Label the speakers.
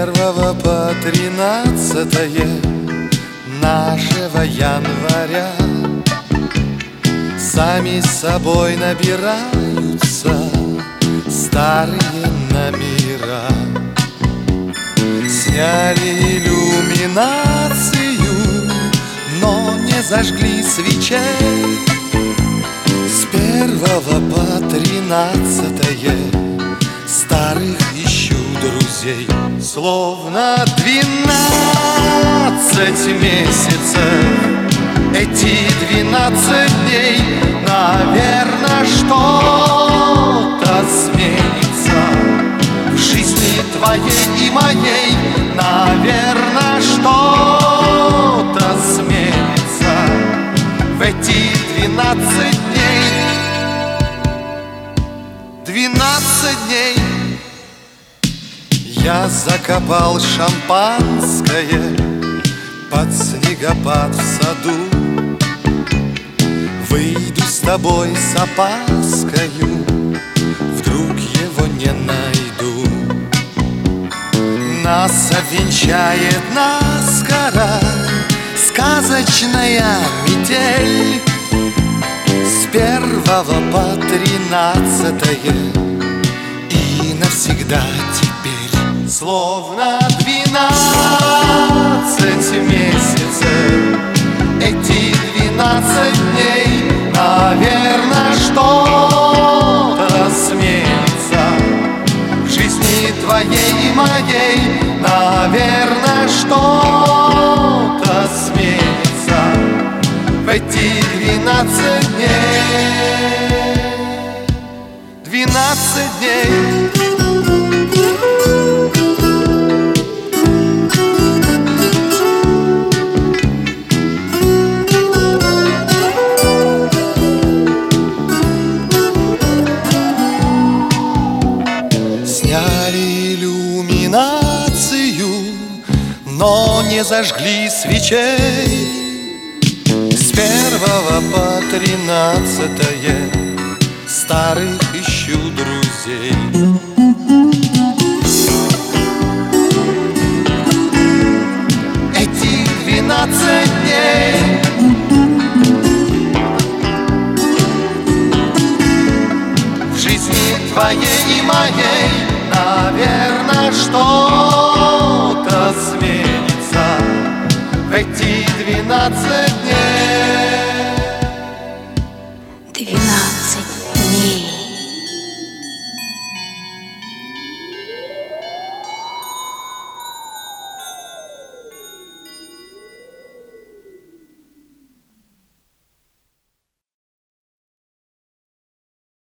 Speaker 1: 1 по 13 нашего января сами собой набираются старые номера. Сняли иллюминацию, но не зажгли свечей. С 1 по 13 старых ищу друзей. Словно 12 месяцев, эти 12 дней, наверное, что-то сменится в жизни твоей и моей. Наверное, что-то сменится в эти 12 дней. 12 дней. Я закопал шампанское под снегопад в саду. Выйду с тобой с опаскою, вдруг его не найду. Нас обвенчает наскоро сказочная метель. С 1 по 13 и навсегда теперь. Словно 12 месяцев, эти 12 дней, наверное, что-то сменится в жизни твоей и моей. Наверное, что-то сменится в эти 12 дней. 12 дней. Сняли иллюминацию, но не зажгли свечей. С 1 по 13 старых ищу друзей. Эти 12 дней в жизни твоей и моей. Наверное, что-то сменится в эти 12 дней.